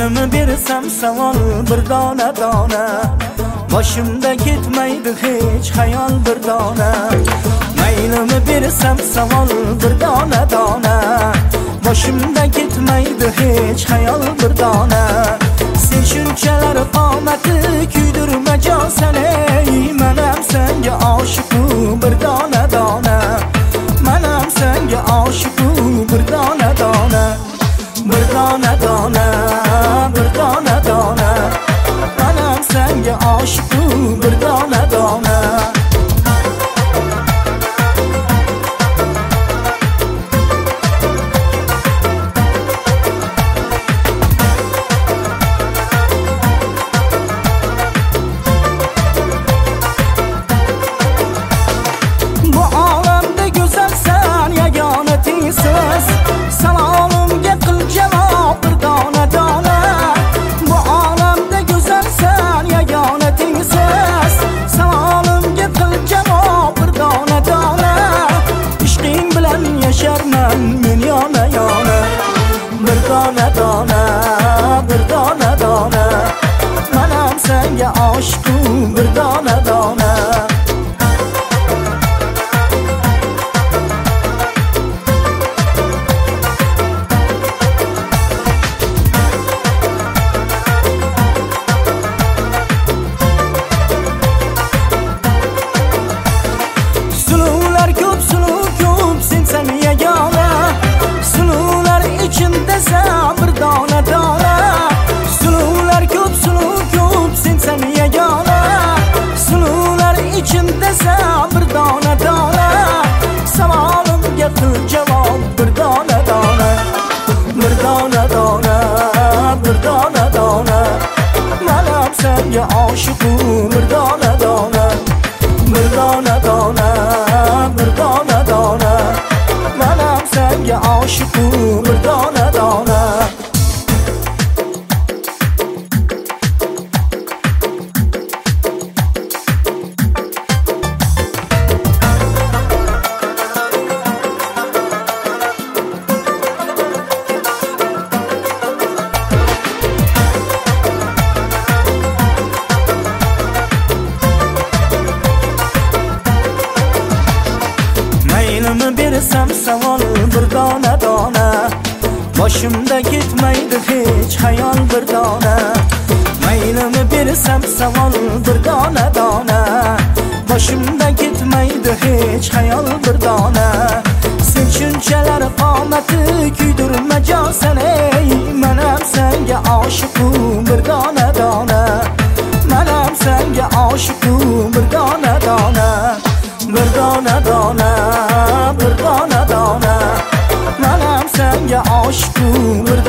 Maylimi bersam savol bir dona dona, boshimda ketmaydi hech xayol bir dona. Maylimi bersam savol bir dona dona, boshimda ketmaydi hech xayol bir dona. Sen shunchalar qomati kuydirma jonsan ey, manam senga oshiqu bir dona dona, manam senga oshiqu bir dona dona. Bir dona dona, bir dona dona, manam senga oshiqu bir dona dona. Bu olamda go'zalsan, yagona tengsiz, salomimga qil javob bir dona dona. Bu olamda go'zalsan, yagona tengsiz, salomimga qil javob bir dona dona. Ishqing bilan yasharman men yona yona. Bir dona dona, bir dona dona, manam senga oshiqu bir dona dona. Sen bir dona dona, suluvlar ko'p, suluv ko'p, sensan yagona. Suluvlar ichida sen bir dona dona, savolimga qil javob bir dona dona. Bir dona dona, bir dona dona, manam senga oshiqu bir dona dona. Bir dona dona, bir dona dona, manam senga oshiqu bir dona dona. Maylimi bersam savol bir dona dona, boshimda ketmaydi hech xayol bir dona. Maylimi bersam savol bir dona dona, boshimda ketmaydi hech xayol bir dona. Sen shunchalar qomati kuydirma jonsan ey, manam senga oshiqu bir dona dona, manam senga oshiqu bir dona dona. Bir dona dona, bir dona dona, manam senga oshiqu bir